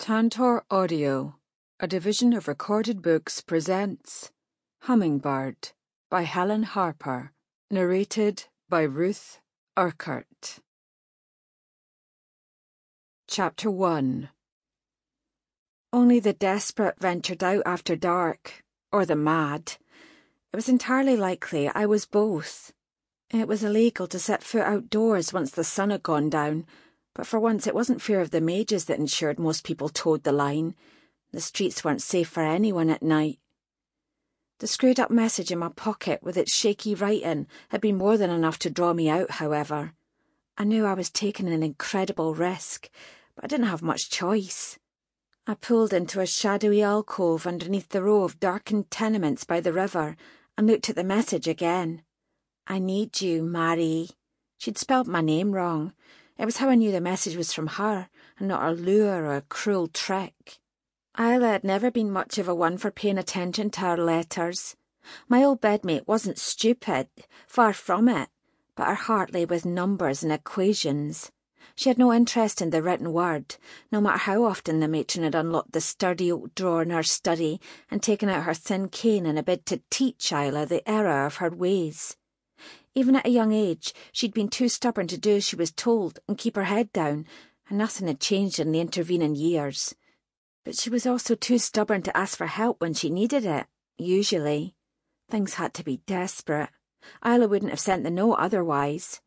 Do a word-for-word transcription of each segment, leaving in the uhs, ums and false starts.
Tantor Audio, a division of Recorded Books, presents Hummingbird by Helen Harper, narrated by Ruth Urquhart. Chapter one. Only the desperate ventured out after dark, or the mad. It was entirely likely I was both. It was illegal to set foot outdoors once the sun had gone down, but for once it wasn't fear of the mages that ensured most people toed the line. The streets weren't safe for anyone at night. The screwed-up message in my pocket with its shaky writing had been more than enough to draw me out, however. I knew I was taking an incredible risk, but I didn't have much choice. I pulled into a shadowy alcove underneath the row of darkened tenements by the river and looked at the message again. I need you, Marie. She'd spelled my name wrong. It was how I knew the message was from her, and not a lure or a cruel trick. Isla had never been much of a one for paying attention to her letters. My old bedmate wasn't stupid, far from it, but her heart lay with numbers and equations. She had no interest in the written word, no matter how often the matron had unlocked the sturdy oak drawer in her study and taken out her thin cane in a bid to teach Isla the error of her ways. Even at a young age, she'd been too stubborn to do as she was told and keep her head down, and nothing had changed in the intervening years. But she was also too stubborn to ask for help when she needed it, usually. Things had to be desperate. Isla wouldn't have sent the note otherwise.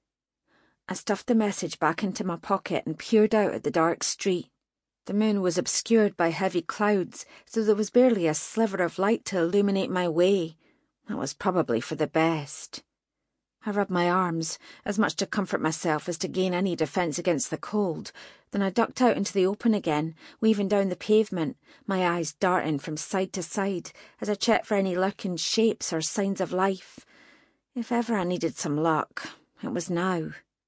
I stuffed the message back into my pocket and peered out at the dark street. The moon was obscured by heavy clouds, so there was barely a sliver of light to illuminate my way. That was probably for the best. I rubbed my arms, as much to comfort myself as to gain any defence against the cold. Then I ducked out into the open again, weaving down the pavement, my eyes darting from side to side as I checked for any lurking shapes or signs of life. If ever I needed some luck, it was now.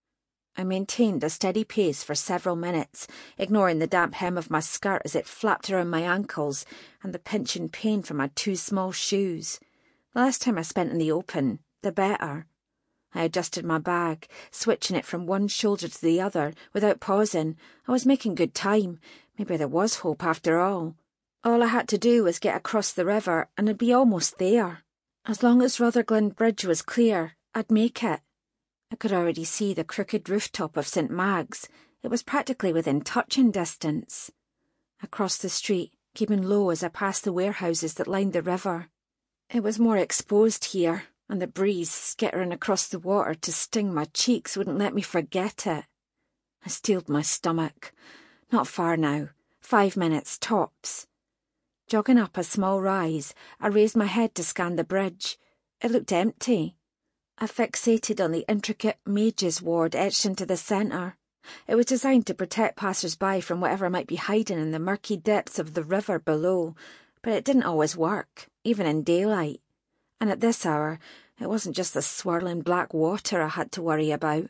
I maintained a steady pace for several minutes, ignoring the damp hem of my skirt as it flapped around my ankles and the pinching pain from my two small shoes. The less time I spent in the open, the better. I adjusted my bag, switching it from one shoulder to the other, without pausing. I was making good time. Maybe there was hope after all. All I had to do was get across the river, and I'd be almost there. As long as Rutherglen Bridge was clear, I'd make it. I could already see the crooked rooftop of Saint Mag's. It was practically within touching distance. I crossed the street, keeping low as I passed the warehouses that lined the river. It was more exposed here, and the breeze skittering across the water to sting my cheeks wouldn't let me forget it. I steeled my stomach. Not far now. Five minutes, tops. Jogging up a small rise, I raised my head to scan the bridge. It looked empty. I fixated on the intricate mage's ward etched into the centre. It was designed to protect passers-by from whatever might be hiding in the murky depths of the river below, but it didn't always work, even in daylight. And at this hour, it wasn't just the swirling black water I had to worry about.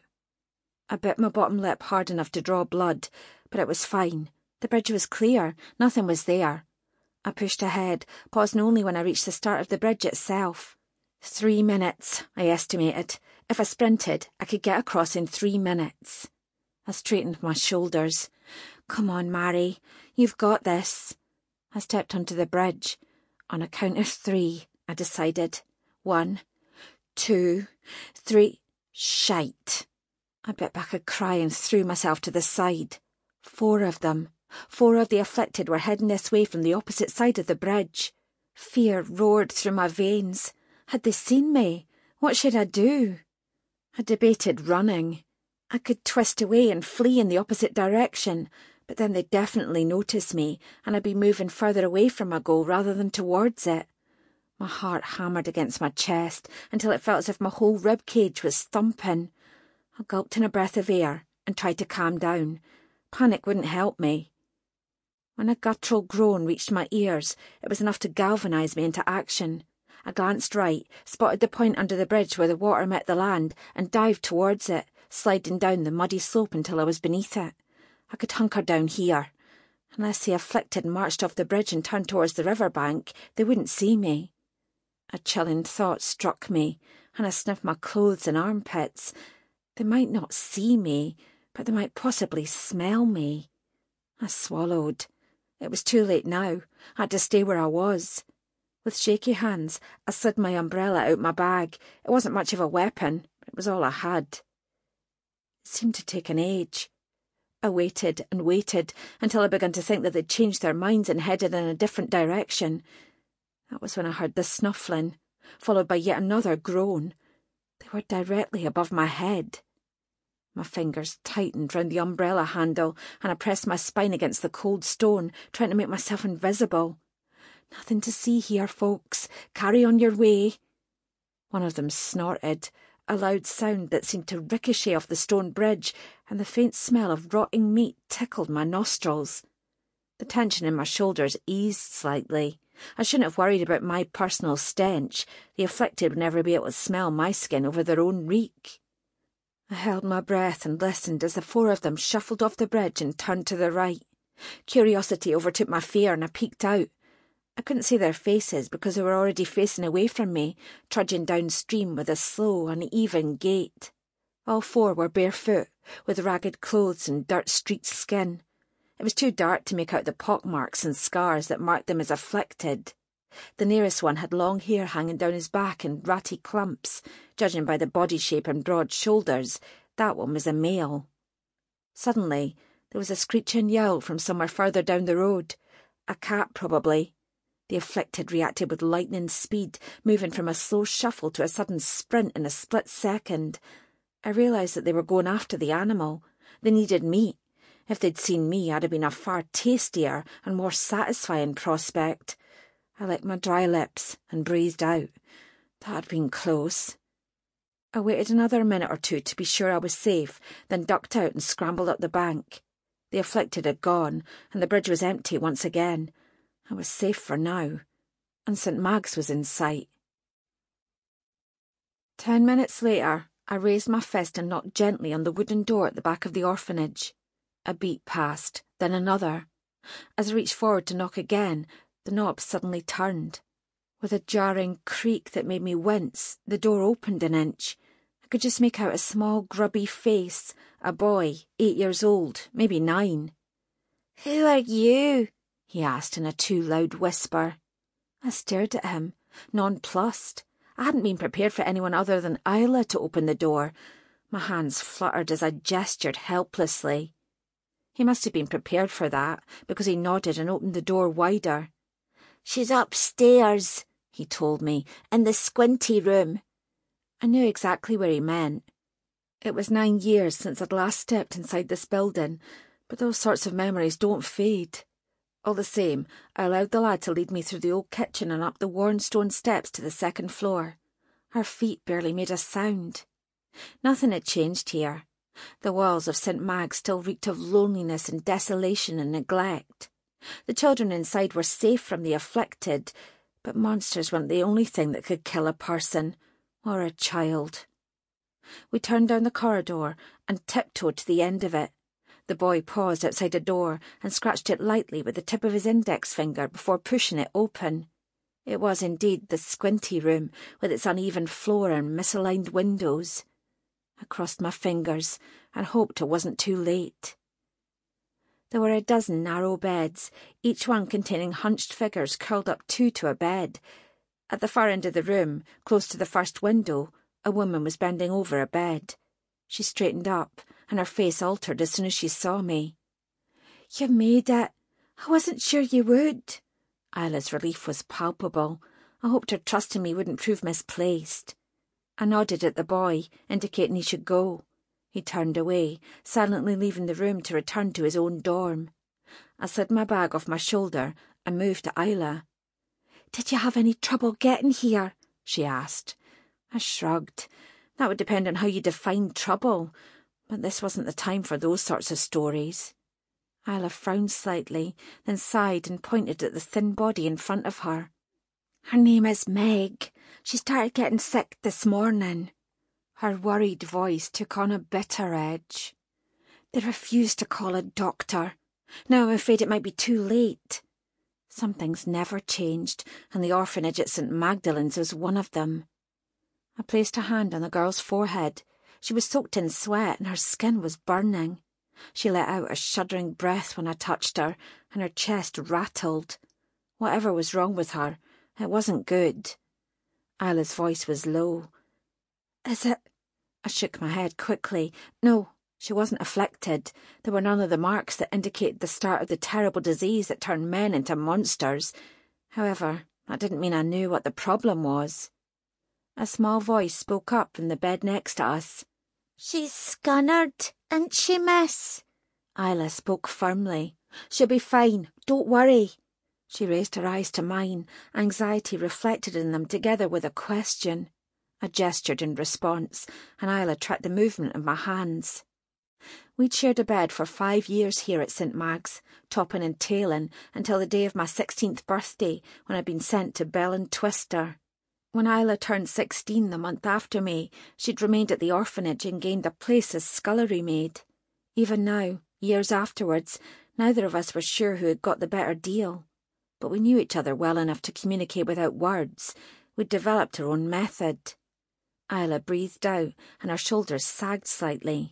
I bit my bottom lip hard enough to draw blood, but it was fine. The bridge was clear, nothing was there. I pushed ahead, pausing only when I reached the start of the bridge itself. Three minutes, I estimated. If I sprinted, I could get across in three minutes. I straightened my shoulders. Come on, Marie, you've got this. I stepped onto the bridge. On a count of three, I decided. One, two, three. Shite. I bit back a cry and threw myself to the side. Four of them. Four of the afflicted were heading this way from the opposite side of the bridge. Fear roared through my veins. Had they seen me? What should I do? I debated running. I could twist away and flee in the opposite direction, but then they'd definitely notice me, and I'd be moving further away from my goal rather than towards it. My heart hammered against my chest until it felt as if my whole rib cage was thumping. I gulped in a breath of air and tried to calm down. Panic wouldn't help me. When a guttural groan reached my ears, it was enough to galvanise me into action. I glanced right, spotted the point under the bridge where the water met the land, and dived towards it, sliding down the muddy slope until I was beneath it. I could hunker down here. Unless the afflicted marched off the bridge and turned towards the river bank, they wouldn't see me. A chilling thought struck me, and I sniffed my clothes and armpits. They might not see me, but they might possibly smell me. I swallowed. It was too late now. I had to stay where I was. With shaky hands, I slid my umbrella out my bag. It wasn't much of a weapon, but it was all I had. It seemed to take an age. I waited and waited until I began to think that they'd changed their minds and headed in a different direction. That was when I heard the snuffling, followed by yet another groan. They were directly above my head. My fingers tightened round the umbrella handle, and I pressed my spine against the cold stone, trying to make myself invisible. "Nothing to see here, folks. Carry on your way." One of them snorted, a loud sound that seemed to ricochet off the stone bridge, and the faint smell of rotting meat tickled my nostrils. The tension in my shoulders eased slightly. I shouldn't have worried about my personal stench. The afflicted would never be able to smell my skin over their own reek. I held my breath and listened as the four of them shuffled off the bridge and turned to the right. Curiosity overtook my fear, and I peeked out. I couldn't see their faces because they were already facing away from me, trudging downstream with a slow, uneven gait. All four were barefoot, with ragged clothes and dirt-streaked skin. It was too dark to make out the pockmarks and scars that marked them as afflicted. The nearest one had long hair hanging down his back in ratty clumps. Judging by the body shape and broad shoulders, that one was a male. Suddenly, there was a screeching yowl from somewhere further down the road. A cat, probably. The afflicted reacted with lightning speed, moving from a slow shuffle to a sudden sprint in a split second. I realised that they were going after the animal. They needed meat. If they'd seen me, I'd have been a far tastier and more satisfying prospect. I licked my dry lips and breathed out. That had been close. I waited another minute or two to be sure I was safe, then ducked out and scrambled up the bank. The afflicted had gone, and the bridge was empty once again. I was safe for now, and Saint Mag's was in sight. Ten minutes later, I raised my fist and knocked gently on the wooden door at the back of the orphanage. A beat passed, then another. As I reached forward to knock again, the knob suddenly turned. With a jarring creak that made me wince, the door opened an inch. I could just make out a small, grubby face, a boy, eight years old, maybe nine. "Who are you?" he asked in a too loud whisper. I stared at him, nonplussed. I hadn't been prepared for anyone other than Isla to open the door. My hands fluttered as I gestured helplessly. He must have been prepared for that, because he nodded and opened the door wider. "She's upstairs," he told me, "in the squinty room." I knew exactly where he meant. It was nine years since I'd last stepped inside this building, but those sorts of memories don't fade. All the same, I allowed the lad to lead me through the old kitchen and up the worn stone steps to the second floor. Our feet barely made a sound. Nothing had changed here. The walls of Saint Mag's still reeked of loneliness and desolation and neglect. The children inside were safe from the afflicted, but monsters weren't the only thing that could kill a person, or a child. We turned down the corridor and tiptoed to the end of it. The boy paused outside a door and scratched it lightly with the tip of his index finger before pushing it open. It was indeed the squinty room, with its uneven floor and misaligned windows. I crossed my fingers and hoped it wasn't too late. There were a dozen narrow beds, each one containing hunched figures curled up two to a bed. At the far end of the room, close to the first window, a woman was bending over a bed. She straightened up, and her face altered as soon as she saw me. "You made it. I wasn't sure you would." Isla's relief was palpable. I hoped her trust in me wouldn't prove misplaced. I nodded at the boy, indicating he should go. He turned away, silently leaving the room to return to his own dorm. I slid my bag off my shoulder and moved to Isla. "Did you have any trouble getting here?" she asked. I shrugged. That would depend on how you defined trouble, but this wasn't the time for those sorts of stories. Isla frowned slightly, then sighed and pointed at the thin body in front of her. "Her name is Meg. She started getting sick this morning." Her worried voice took on a bitter edge. "They refused to call a doctor. Now I'm afraid it might be too late." Some things never changed, and the orphanage at Saint Magdalen's was one of them. I placed a hand on the girl's forehead. She was soaked in sweat and her skin was burning. She let out a shuddering breath when I touched her, and her chest rattled. Whatever was wrong with her, it wasn't good. Isla's voice was low. Is it? I shook my head quickly. No, she wasn't afflicted. There were none of the marks that indicated the start of the terrible disease that turned men into monsters. However, that didn't mean I knew what the problem was. A small voice spoke up from the bed next to us. She's scunnered, ain't she, miss? Isla spoke firmly. She'll be fine, don't worry. She raised her eyes to mine, anxiety reflected in them together with a question. I gestured in response, and Isla tracked the movement of my hands. We'd shared a bed for five years here at St Mag's, topping and tailing, until the day of my sixteenth birthday, when I'd been sent to Bell and Twister. When Isla turned sixteen the month after me, she'd remained at the orphanage and gained a place as scullery maid. Even now, years afterwards, neither of us were sure who had got the better deal. But we knew each other well enough to communicate without words. We'd developed our own method. Isla breathed out, and her shoulders sagged slightly.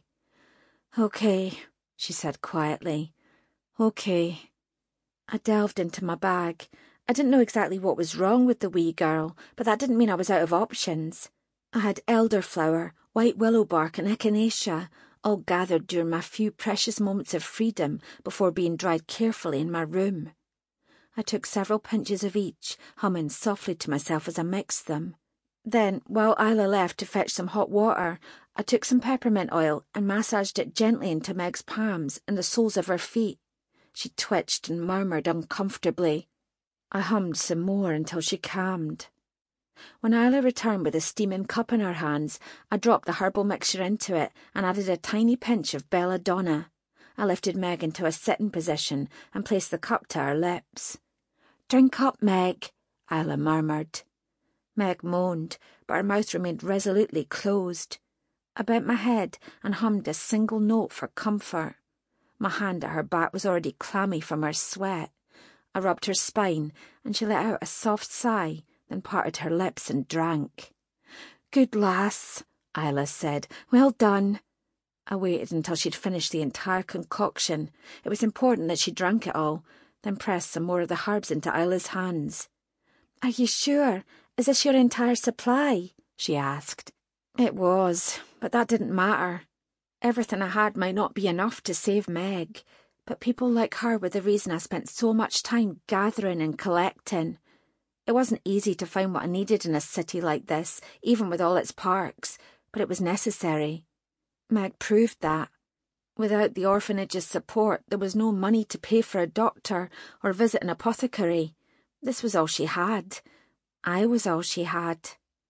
"Okay," she said quietly. "Okay." I delved into my bag. I didn't know exactly what was wrong with the wee girl, but that didn't mean I was out of options. I had elderflower, white willow bark and echinacea, all gathered during my few precious moments of freedom before being dried carefully in my room. I took several pinches of each, humming softly to myself as I mixed them. Then, while Isla left to fetch some hot water, I took some peppermint oil and massaged it gently into Meg's palms and the soles of her feet. She twitched and murmured uncomfortably. I hummed some more until she calmed. When Isla returned with a steaming cup in her hands, I dropped the herbal mixture into it and added a tiny pinch of belladonna. I lifted Meg into a sitting position and placed the cup to her lips. "Drink up, Meg," Isla murmured. Meg moaned, but her mouth remained resolutely closed. I bent my head and hummed a single note for comfort. My hand at her back was already clammy from her sweat. I rubbed her spine, and she let out a soft sigh, then parted her lips and drank. "Good lass," Isla said. "Well done." I waited until she'd finished the entire concoction. It was important that she drank it all, then pressed some more of the herbs into Isla's hands. "Are you sure? Is this your entire supply?" she asked. It was, but that didn't matter. Everything I had might not be enough to save Meg, but people like her were the reason I spent so much time gathering and collecting. It wasn't easy to find what I needed in a city like this, even with all its parks, but it was necessary. Meg proved that. Without the orphanage's support, there was no money to pay for a doctor or visit an apothecary. This was all she had. I was all she had.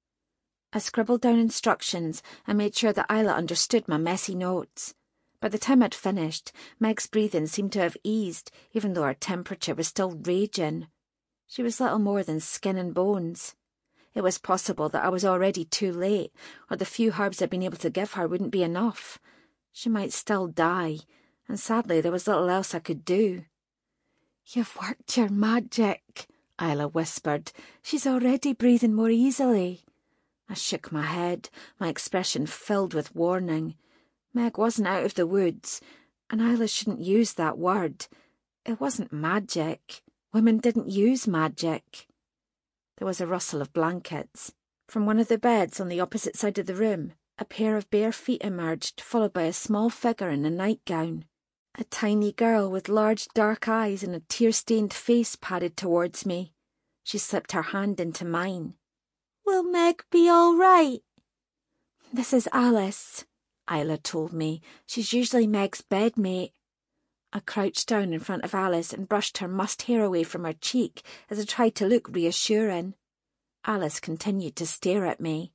I scribbled down instructions and made sure that Isla understood my messy notes. By the time I'd finished, Meg's breathing seemed to have eased, even though her temperature was still raging. She was little more than skin and bones. It was possible that I was already too late, or the few herbs I'd been able to give her wouldn't be enough. She might still die, and sadly there was little else I could do. "You've worked your magic," Isla whispered. "She's already breathing more easily." I shook my head, my expression filled with warning. Meg wasn't out of the woods, and Isla shouldn't use that word. It wasn't magic. Women didn't use magic. There was a rustle of blankets. From one of the beds on the opposite side of the room, a pair of bare feet emerged, followed by a small figure in a nightgown. A tiny girl with large dark eyes and a tear-stained face padded towards me. She slipped her hand into mine. "Will Meg be all right?" "This is Alice," Isla told me. "She's usually Meg's bedmate." I crouched down in front of Alice and brushed her mussed hair away from her cheek as I tried to look reassuring. Alice continued to stare at me.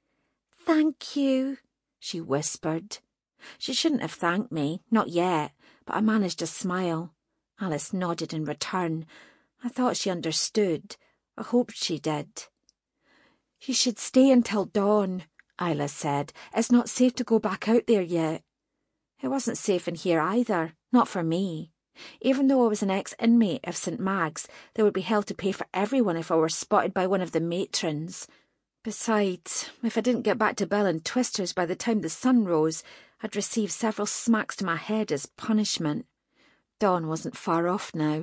"Thank you," she whispered. She shouldn't have thanked me, not yet, but I managed a smile. Alice nodded in return. I thought she understood. I hoped she did. "You should stay until dawn," Isla said. "It's not safe to go back out there yet." It wasn't safe in here either, not for me. Even though I was an ex-inmate of St Mag's, there would be hell to pay for everyone if I were spotted by one of the matrons. Besides, if I didn't get back to Bell and Twister's by the time the sun rose, I'd received several smacks to my head as punishment. Dawn wasn't far off now.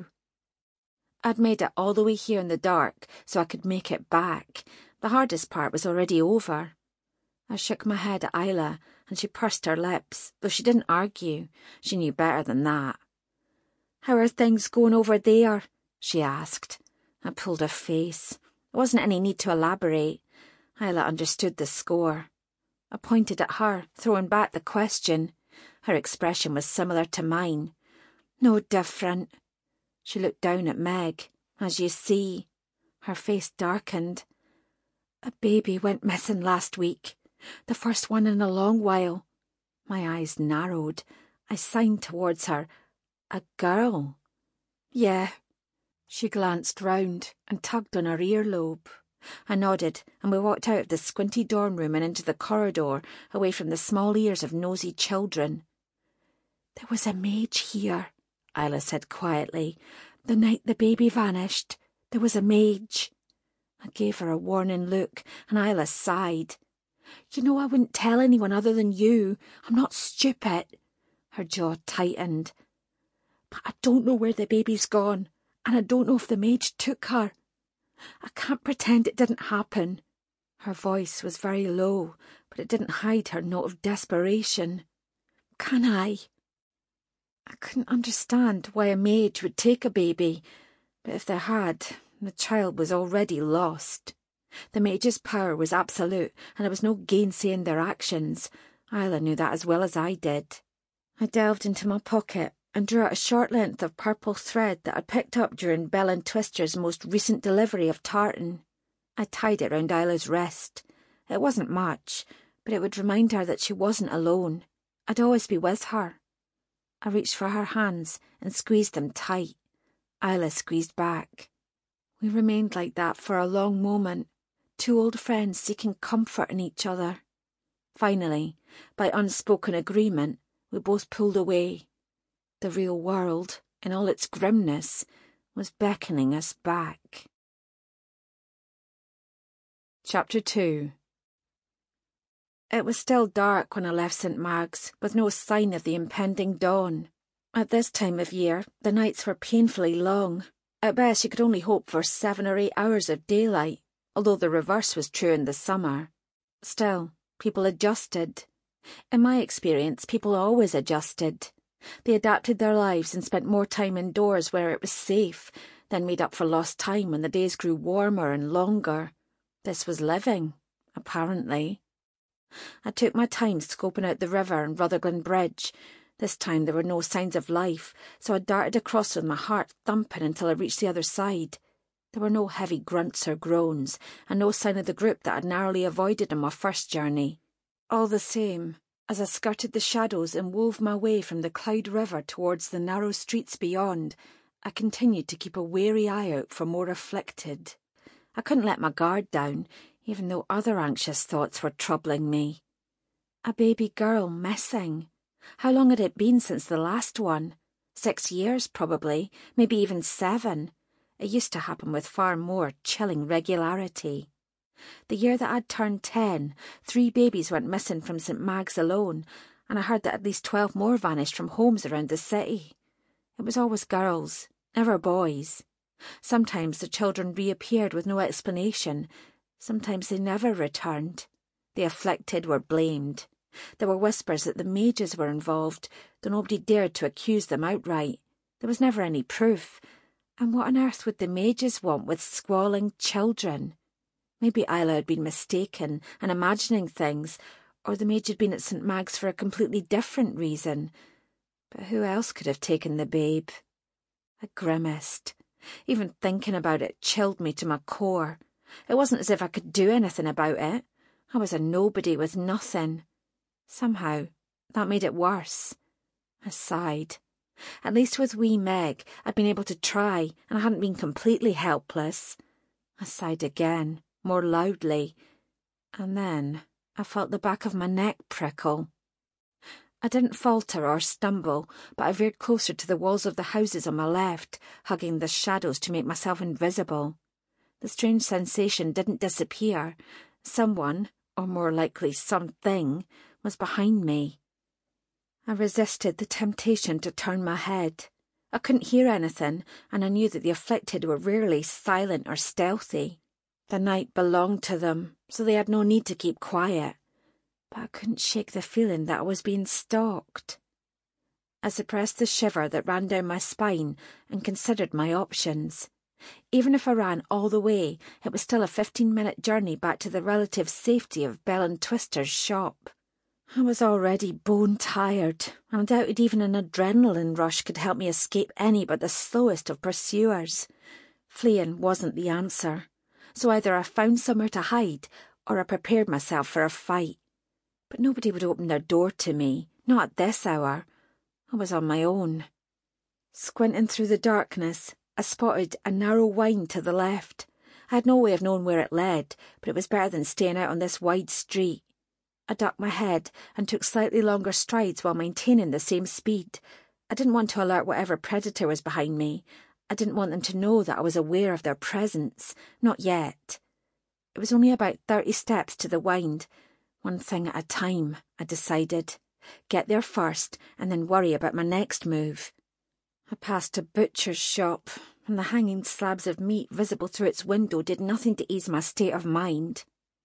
I'd made it all the way here in the dark so I could make it back. The hardest part was already over. I shook my head at Isla, and she pursed her lips, though she didn't argue. She knew better than that. "How are things going over there?" she asked. I pulled her face. There wasn't any need to elaborate. Isla understood the score. I pointed at her, throwing back the question. Her expression was similar to mine. "No different." She looked down at Meg. "As you see." Her face darkened. "A baby went missing last week. The first one in a long while." My eyes narrowed. I signed towards her. "A girl?" "Yeah." She glanced round and tugged on her earlobe. I nodded, and we walked out of the squinty dorm room and into the corridor, away from the small ears of nosy children. "There was a mage here," Isla said quietly. "The night the baby vanished, there was a mage." I gave her a warning look, and Isla sighed. "You know I wouldn't tell anyone other than you. I'm not stupid." Her jaw tightened. "But I don't know where the baby's gone, and I don't know if the mage took her. I can't pretend it didn't happen." Her voice was very low, but it didn't hide her note of desperation. "Can I?" I couldn't understand why a mage would take a baby, but if they had, the child was already lost. The mage's power was absolute, and there was no gainsaying their actions. Isla knew that as well as I did. I delved into my pocket and drew out a short length of purple thread that I'd picked up during Bell and Twister's most recent delivery of tartan. I tied it round Isla's wrist. It wasn't much, but it would remind her that she wasn't alone. I'd always be with her. I reached for her hands and squeezed them tight. Isla squeezed back. We remained like that for a long moment, two old friends seeking comfort in each other. Finally, by unspoken agreement, we both pulled away. The real world, in all its grimness, was beckoning us back. Chapter two. It was still dark when I left Saint Mag's, with no sign of the impending dawn. At this time of year, the nights were painfully long. At best you could only hope for seven or eight hours of daylight, although the reverse was true in the summer. Still, people adjusted. In my experience, people always adjusted. They adapted their lives and spent more time indoors where it was safe, then made up for lost time when the days grew warmer and longer. This was living, apparently. I took my time scoping out the river and Rutherglen Bridge. This time there were no signs of life, so I darted across with my heart thumping until I reached the other side. There were no heavy grunts or groans, and no sign of the group that I'd narrowly avoided on my first journey. All the same, as I skirted the shadows and wove my way from the Clyde River towards the narrow streets beyond, I continued to keep a wary eye out for more afflicted. I couldn't let my guard down, even though other anxious thoughts were troubling me. A baby girl missing. How long had it been since the last one? Six years, probably, maybe even seven. It used to happen with far more chilling regularity. The year that I'd turned ten, three babies went missing from Saint Mag's alone, and I heard that at least twelve more vanished from homes around the city. It was always girls, never boys. Sometimes the children reappeared with no explanation. Sometimes they never returned. The afflicted were blamed. There were whispers that the mages were involved, though nobody dared to accuse them outright. There was never any proof. And what on earth would the mages want with squalling children? Maybe Isla had been mistaken and imagining things, or the mage had been at Saint Mag's for a completely different reason. But who else could have taken the babe? I grimaced. Even thinking about it chilled me to my core. It wasn't as if I could do anything about it. I was a nobody with nothing. Somehow, that made it worse. I sighed. At least with wee Meg, I'd been able to try, and I hadn't been completely helpless. I sighed again, more loudly, and then I felt the back of my neck prickle. I didn't falter or stumble, but I veered closer to the walls of the houses on my left, hugging the shadows to make myself invisible. The strange sensation didn't disappear. Someone, or more likely something, was behind me. I resisted the temptation to turn my head. I couldn't hear anything, and I knew that the afflicted were rarely silent or stealthy. The night belonged to them, so they had no need to keep quiet. But I couldn't shake the feeling that I was being stalked. I suppressed the shiver that ran down my spine and considered my options. Even if I ran all the way, it was still a fifteen-minute journey back to the relative safety of Bell and Twister's shop. I was already bone-tired, and I doubted even an adrenaline rush could help me escape any but the slowest of pursuers. Fleeing wasn't the answer, so either I found somewhere to hide or I prepared myself for a fight. But nobody would open their door to me, not at this hour. I was on my own. Squinting through the darkness, I spotted a narrow wind to the left. I had no way of knowing where it led, but it was better than staying out on this wide street. I ducked my head and took slightly longer strides while maintaining the same speed. I didn't want to alert whatever predator was behind me. I didn't want them to know that I was aware of their presence. Not yet. It was only about thirty steps to the wind. One thing at a time, I decided. Get there first, and then worry about my next move. I passed a butcher's shop, and the hanging slabs of meat visible through its window did nothing to ease my state of mind.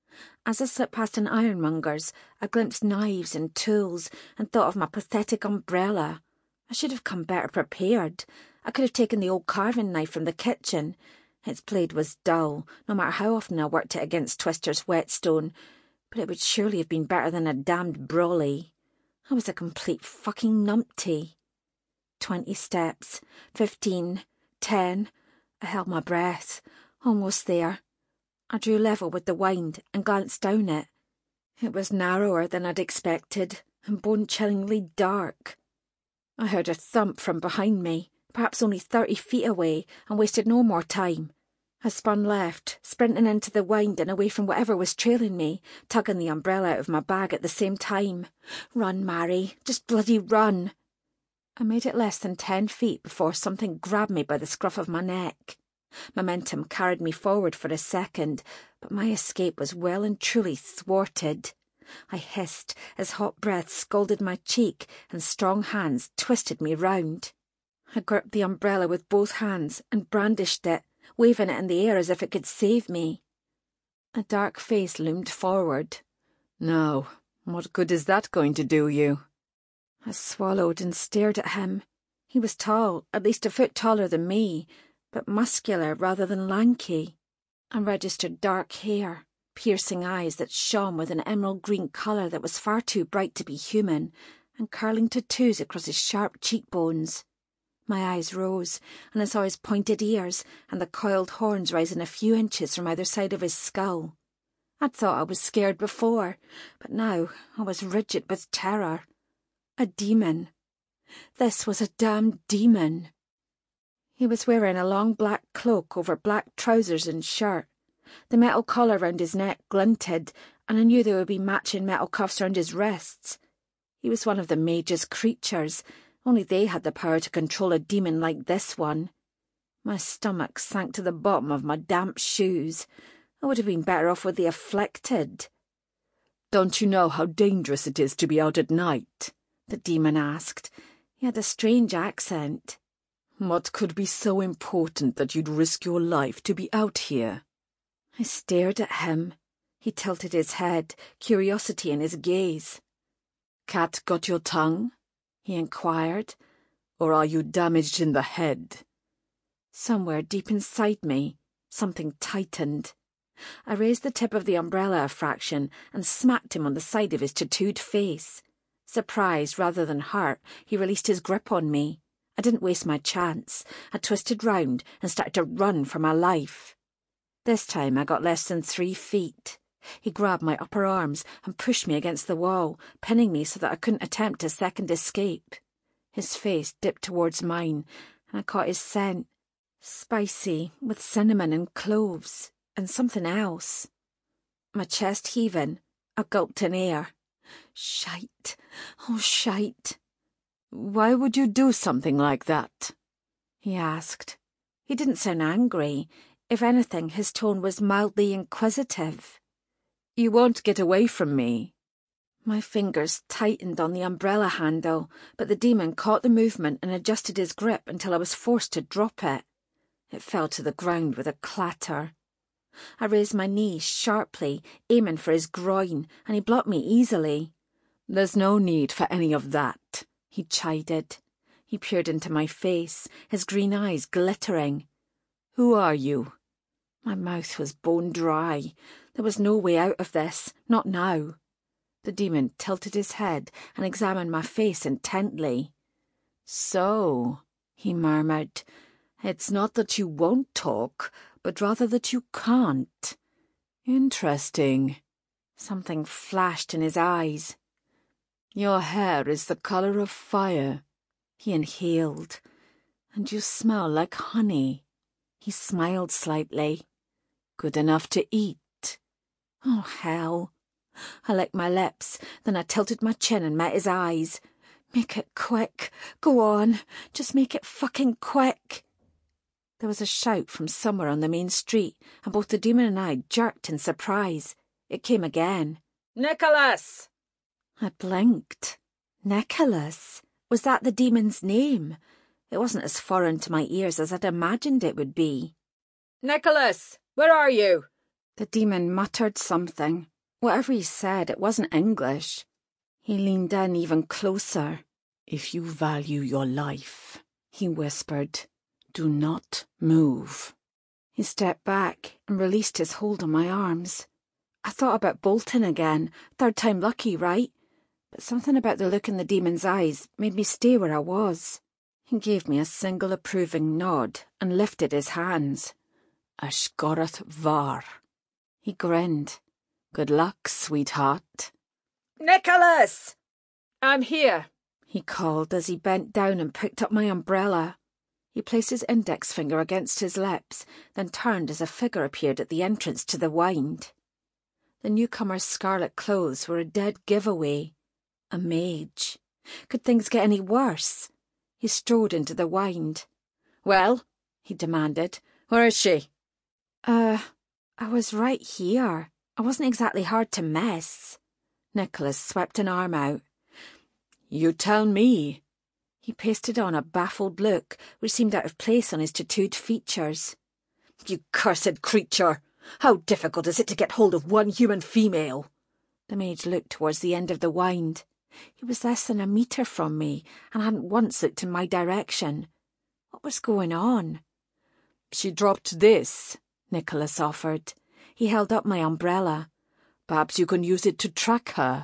As I slipped past an ironmonger's, I glimpsed knives and tools and thought of my pathetic umbrella. I should have come better prepared. I could have taken the old carving knife from the kitchen. Its blade was dull, no matter how often I worked it against Twister's whetstone, but it would surely have been better than a damned brolly. I was a complete fucking numpty. Twenty steps, fifteen, ten. I held my breath. Almost there. I drew level with the wind and glanced down it. It was narrower than I'd expected, and bone-chillingly dark. I heard a thump from behind me, perhaps only thirty feet away, and wasted no more time. I spun left, sprinting into the wind and away from whatever was trailing me, tugging the umbrella out of my bag at the same time. Run, Mary, just bloody run. I made it less than ten feet before something grabbed me by the scruff of my neck. Momentum carried me forward for a second, but my escape was well and truly thwarted. I hissed as hot breath scalded my cheek and strong hands twisted me round. I gripped the umbrella with both hands and brandished it, waving it in the air as if it could save me. A dark face loomed forward. "Now, what good is that going to do you?" I swallowed and stared at him. He was tall, at least a foot taller than me, but muscular rather than lanky. I registered dark hair, piercing eyes that shone with an emerald green colour that was far too bright to be human, and curling tattoos across his sharp cheekbones. My eyes rose, and I saw his pointed ears and the coiled horns rising a few inches from either side of his skull. I'd thought I was scared before, but now I was rigid with terror. A demon. This was a damned demon. He was wearing a long black cloak over black trousers and shirt. The metal collar round his neck glinted, and I knew there would be matching metal cuffs round his wrists. He was one of the mage's creatures. Only they had the power to control a demon like this one. My stomach sank to the bottom of my damp shoes. I would have been better off with the afflicted. "Don't you know how dangerous it is to be out at night?" the demon asked. He had a strange accent. "What could be so important that you'd risk your life to be out here?" I stared at him. He tilted his head, curiosity in his gaze. "Cat got your tongue?" he inquired. "Or are you damaged in the head?" Somewhere deep inside me, something tightened. I raised the tip of the umbrella a fraction and smacked him on the side of his tattooed face. Surprised rather than hurt, he released his grip on me. I didn't waste my chance. I twisted round and started to run for my life. This time I got less than three feet. He grabbed my upper arms and pushed me against the wall, pinning me so that I couldn't attempt a second escape. His face dipped towards mine, and I caught his scent. Spicy, with cinnamon and cloves, and something else. My chest heaving, I gulped in air. Shite. Oh, shite. "Why would you do something like that?" he asked. He didn't sound angry. If anything, his tone was mildly inquisitive. "You won't get away from me." My fingers tightened on the umbrella handle, but the demon caught the movement and adjusted his grip until I was forced to drop it. It fell to the ground with a clatter. I raised my knee sharply, aiming for his groin, and he blocked me easily. "There's no need for any of that," he chided. He peered into my face, his green eyes glittering. "Who are you?" My mouth was bone dry. There was no way out of this, not now. The demon tilted his head and examined my face intently. "So," he murmured, "it's not that you won't talk, but rather that you can't. Interesting." Something flashed in his eyes. "Your hair is the colour of fire." He inhaled. "And you smell like honey." He smiled slightly. "Good enough to eat." Oh, hell. I licked my lips, then I tilted my chin and met his eyes. Make it quick. Go on. Just make it fucking quick. There was a shout from somewhere on the main street, and both the demon and I jerked in surprise. It came again. "Nicholas!" I blinked. Nicholas? Was that the demon's name? It wasn't as foreign to my ears as I'd imagined it would be. "Nicholas, where are you?" The demon muttered something. Whatever he said, it wasn't English. He leaned in even closer. "If you value your life," he whispered, "do not move." He stepped back and released his hold on my arms. I thought about bolting again, third time lucky, right? But something about the look in the demon's eyes made me stay where I was. He gave me a single approving nod and lifted his hands. "Ashgarath var." He grinned. "Good luck, sweetheart." "Nicholas! I'm here," he called as he bent down and picked up my umbrella. He placed his index finger against his lips, then turned as a figure appeared at the entrance to the wind. The newcomer's scarlet clothes were a dead giveaway. A mage. Could things get any worse? He strode into the wind. "Well?" he demanded. "Where is she?" Uh, I was right here. I wasn't exactly hard to miss. Nicholas swept an arm out. "You tell me." He pasted on a baffled look, which seemed out of place on his tattooed features. "You cursed creature! How difficult is it to get hold of one human female?" The mage looked towards the end of the wind. He was less than a metre from me, and hadn't once looked in my direction. What was going on? "She dropped this," Nicholas offered. He held up my umbrella. "Perhaps you can use it to track her."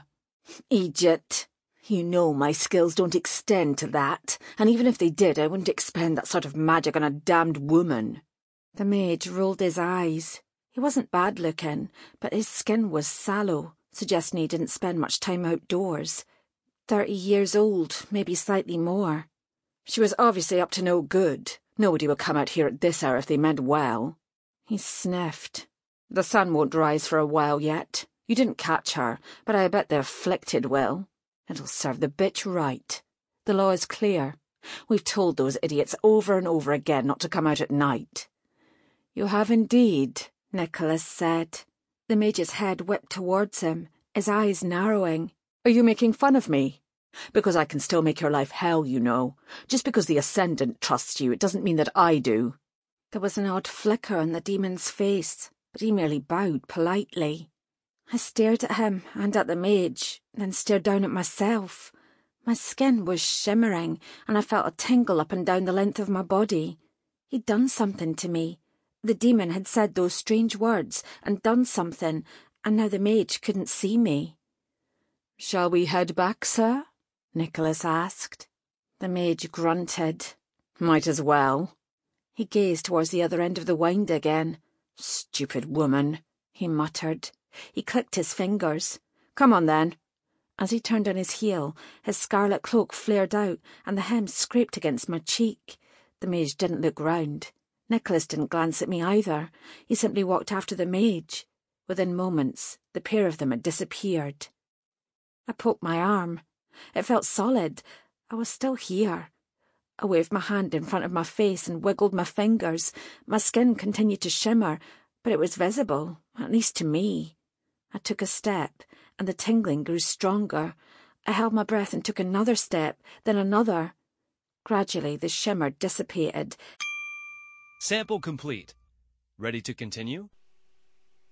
"Idiot! You know my skills don't extend to that, and even if they did, I wouldn't expend that sort of magic on a damned woman." The mage rolled his eyes. He wasn't bad-looking, but his skin was sallow, suggesting he didn't spend much time outdoors. Thirty years old, maybe slightly more. "She was obviously up to no good. Nobody would come out here at this hour if they meant well." He sniffed. "The sun won't rise for a while yet. You didn't catch her, but I bet the afflicted will. It'll serve the bitch right. The law is clear. We've told those idiots over and over again not to come out at night." "You have indeed," Nicholas said. The mage's head whipped towards him, his eyes narrowing. "Are you making fun of me? Because I can still make your life hell, you know. Just because the Ascendant trusts you, it doesn't mean that I do." There was an odd flicker on the demon's face, but he merely bowed politely. I stared at him and at the mage, then stared down at myself. My skin was shimmering, and I felt a tingle up and down the length of my body. He'd done something to me. The demon had said those strange words and done something, and now the mage couldn't see me. "Shall we head back, sir?" Nicholas asked. The mage grunted. "Might as well." He gazed towards the other end of the wind again. "Stupid woman," he muttered. He clicked his fingers. "Come on, then." As he turned on his heel, his scarlet cloak flared out, and the hem scraped against my cheek. The mage didn't look round. Nicholas didn't glance at me either. He simply walked after the mage. Within moments, the pair of them had disappeared. I poked my arm. It felt solid. I was still here. I waved my hand in front of my face and wiggled my fingers. My skin continued to shimmer, but it was visible, at least to me. I took a step, and the tingling grew stronger. I held my breath and took another step, then another. Gradually, the shimmer dissipated. Sample complete. Ready to continue?